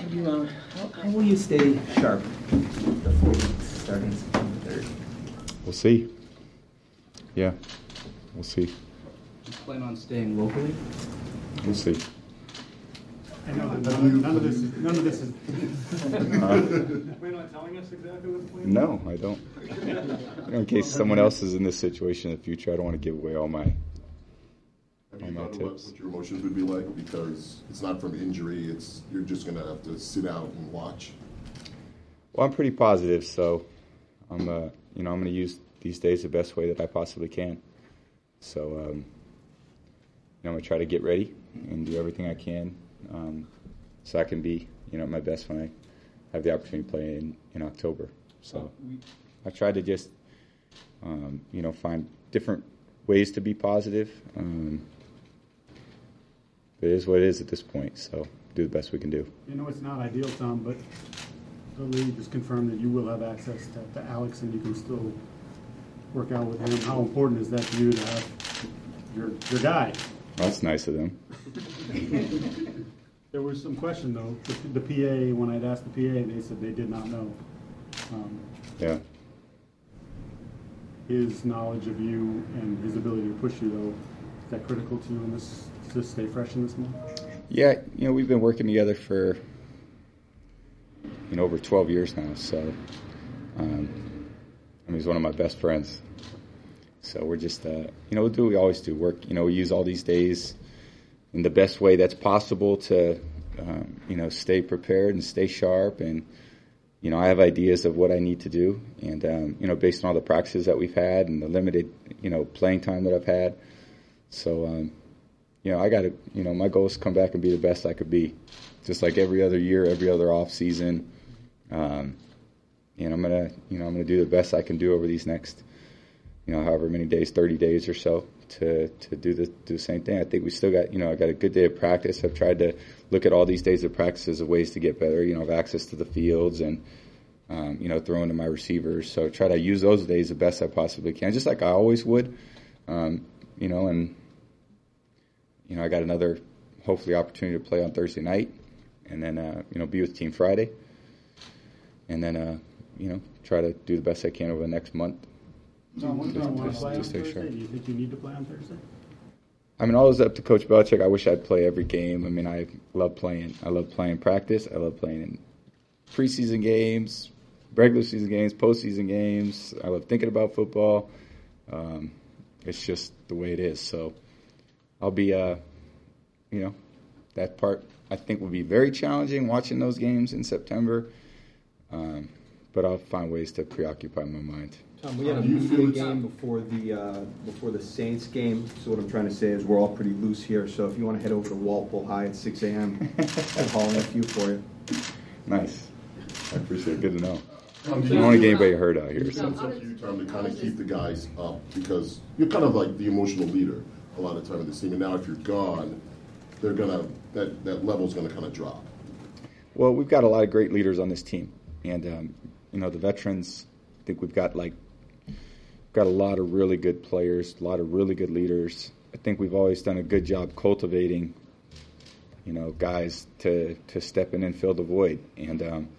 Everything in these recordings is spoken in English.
How will you stay sharp the 4 weeks starting September 3rd? We'll see. Yeah, we'll see. Do you plan on staying locally? We'll see. I know that none of this is. Plan on telling us exactly what the plan is? No, I don't. In case someone else is in this situation in the future, I don't want to give away all my Have you thought about tips. what your emotions would be like? Because it's not from injury, you're just going to have to sit out and watch. Well, I'm pretty positive, so I'm going to use these days the best way that I possibly can. So, I'm going to try to get ready and do everything I can so I can be, at my best when I have the opportunity to play in October. So I try to just, find different ways to be positive. It is what it is at this point, so do the best we can do. It's not ideal, Tom, but the league has confirmed that you will have access to Alex and you can still work out with him. How important is that to you to have your guy? That's nice of them. There was some question, though. The PA, when I'd asked the PA, they said they did not know. Yeah. His knowledge of you and his ability to push you, though, is that critical to you in this, to stay fresh in this month? Yeah, we've been working together for, over 12 years now, so, he's one of my best friends. So we're just, we'll do what we always do, work, we use all these days in the best way that's possible to, stay prepared and stay sharp. And, I have ideas of what I need to do. And, based on all the practices that we've had and the limited, playing time that I've had. So, I got to, my goal is to come back and be the best I could be. Just like every other year, every other off season. And I'm going to do the best I can do over these next, however many days, 30 days or so to do the same thing. I think we still got, I got a good day of practice. I've tried to look at all these days of practice as ways to get better. I have access to the fields and, throwing to my receivers. So try to use those days the best I possibly can, just like I always would. And, I got another, hopefully, opportunity to play on Thursday night and then, be with Team Friday. And then, try to do the best I can over the next month. Tom, what do you want to play on Thursday? Do you think you need to play on Thursday? Always up to Coach Belichick. I wish I'd play every game. I love playing. I love playing practice. I love playing in preseason games, regular season games, postseason games. I love thinking about football. It's just the way it is. So I'll be, that part I think will be very challenging watching those games in September. But I'll find ways to preoccupy my mind. Tom, we had a media game before the Saints game. So what I'm trying to say is we're all pretty loose here. So if you want to head over to Walpole High at 6 a.m., I'm hauling a few for you. Nice. I appreciate it. Good to know. Tom, I don't want to get anybody hurt out here. It's up to you, Tom, to kind of keep the guys up because you're kind of like the emotional leader a lot of time in this team. And now if you're gone, they're gonna that level's gonna kind of drop. Well, we've got a lot of great leaders on this team, and the veterans. I think we've got a lot of really good players, a lot of really good leaders. I think we've always done a good job cultivating, guys to step in and fill the void, and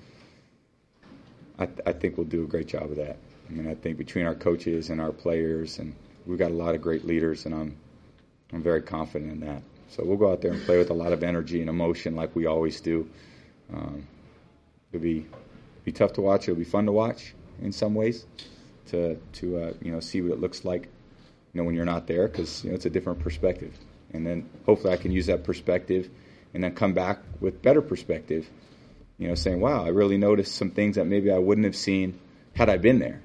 I think we'll do a great job of that. I think between our coaches and our players, and we've got a lot of great leaders, and I'm very confident in that. So we'll go out there and play with a lot of energy and emotion like we always do. It'll be tough to watch. It'll be fun to watch in some ways to see what it looks like, when you're not there because, it's a different perspective. And then hopefully I can use that perspective and then come back with better perspective, saying, wow, I really noticed some things that maybe I wouldn't have seen had I been there,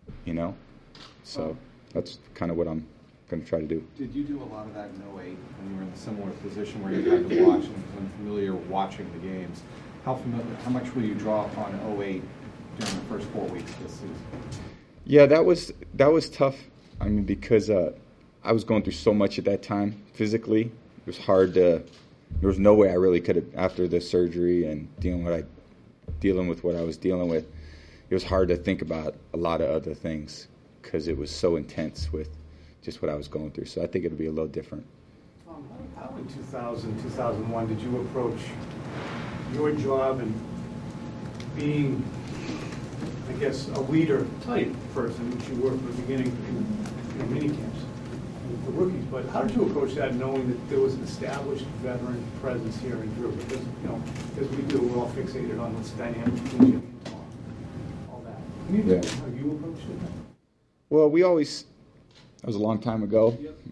So that's kind of what I'm going to try to do. Did you do a lot of that in 08 when you were in a similar position where you had to watch and was unfamiliar watching the games? How much will you draw upon 08 during the first 4 weeks of this season? Yeah, that was tough. Because I was going through so much at that time physically. It was hard to. There was no way I really could have, after the surgery and dealing with what I was dealing with. It was hard to think about a lot of other things because it was so intense with just what I was going through. So I think it'll be a little different. How in 2000, 2001 did you approach your job and being, I guess, a leader type person, which you were from the beginning in mini camps for rookies. But how did you approach that, knowing that there was an established veteran presence here in Drew? Because, as we do, we're all fixated on what's dynamic between Jimmy and Tom, all that. Can you tell us how you approached it? Well, that was a long time ago.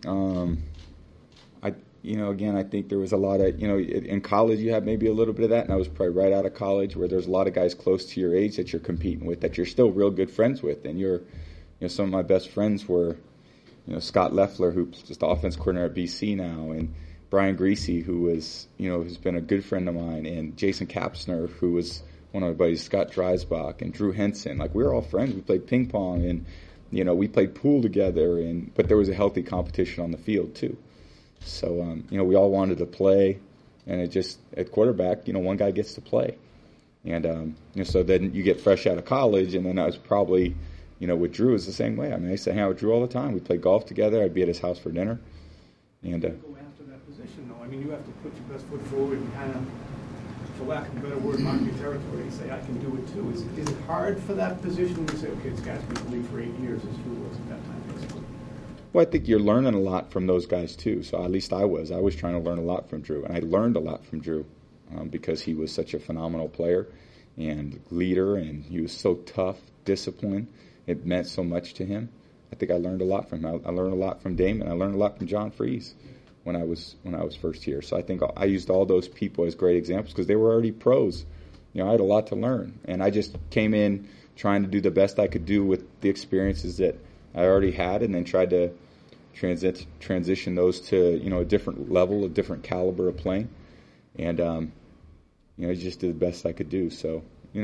Again, I think there was a lot of, in college you have maybe a little bit of that, and I was probably right out of college where there's a lot of guys close to your age that you're competing with, that you're still real good friends with. And some of my best friends were, Scott Leffler, who's just the offense coordinator at BC now, and Brian Greasy, who was, who's been a good friend of mine, and Jason Kapsner, who was one of my buddies, Scott Dreisbach, and Drew Henson. Like, we were all friends. We played ping pong, and, we played pool together, but there was a healthy competition on the field, too. So, we all wanted to play, and it just, at quarterback, one guy gets to play. And, so then you get fresh out of college, and then I was probably, with Drew, it's the same way. I mean, I used to hang out with Drew all the time. We'd play golf together. I'd be at his house for dinner. And go after that position, though. I mean, you have to put your best foot forward and kind of, for lack of a better word, mark your territory and say, I can do it too. Is it hard for that position when you say, okay, this guy's been in the league for 8 years, as Drew was at that time, basically? Well, I think you're learning a lot from those guys, too. So at least I was. I was trying to learn a lot from Drew. And I learned a lot from Drew because he was such a phenomenal player and leader, and he was so tough, disciplined. It meant so much to him. I think I learned a lot from him. I learned a lot from Damon. I learned a lot from John Freeze when I was first here. So I think I used all those people as great examples because they were already pros. I had a lot to learn. And I just came in trying to do the best I could do with the experiences that I already had, and then tried to transition those to, a different level, a different caliber of playing. And, I just did the best I could do. So,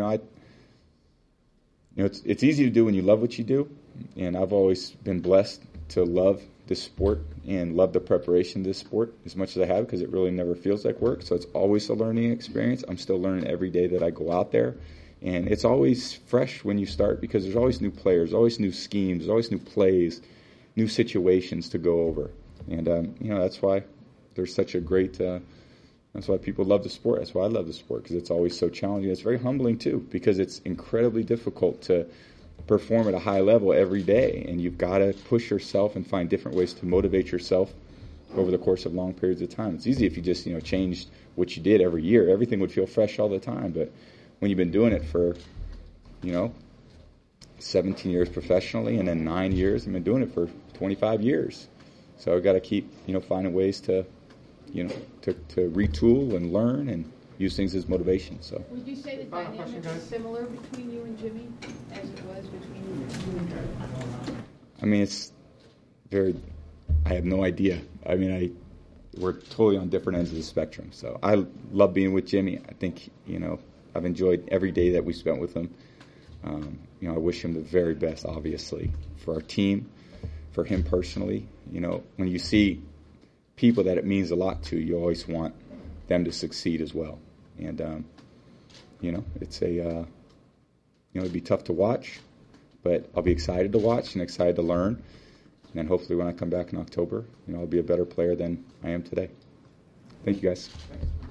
it's easy to do when you love what you do. And I've always been blessed to love this sport and love the preparation of this sport as much as I have, because it really never feels like work. So it's always a learning experience. I'm still learning every day that I go out there. And it's always fresh when you start because there's always new players, always new schemes, there's always new plays, new situations to go over. And, that's why there's such a great that's why people love the sport. That's why I love the sport, because it's always so challenging. It's very humbling, too, because it's incredibly difficult to perform at a high level every day. And you've got to push yourself and find different ways to motivate yourself over the course of long periods of time. It's easy if you just, changed what you did every year. Everything would feel fresh all the time. But when you've been doing it for, 17 years professionally and then 9 years, I've been doing it for 25 years. So I've got to keep, finding ways to to retool and learn and use things as motivation. So. Would you say the dynamic is similar between you and Jimmy as it was between you and Drew? I mean, it's very. I have no idea. I mean, we're totally on different ends of the spectrum. So I love being with Jimmy. I think I've enjoyed every day that we spent with him. I wish him the very best, obviously, for our team, for him personally. When you see people that it means a lot to, you always want them to succeed as well. And, it's it'd be tough to watch, but I'll be excited to watch and excited to learn. And then hopefully when I come back in October, I'll be a better player than I am today. Thank you, guys. Thanks.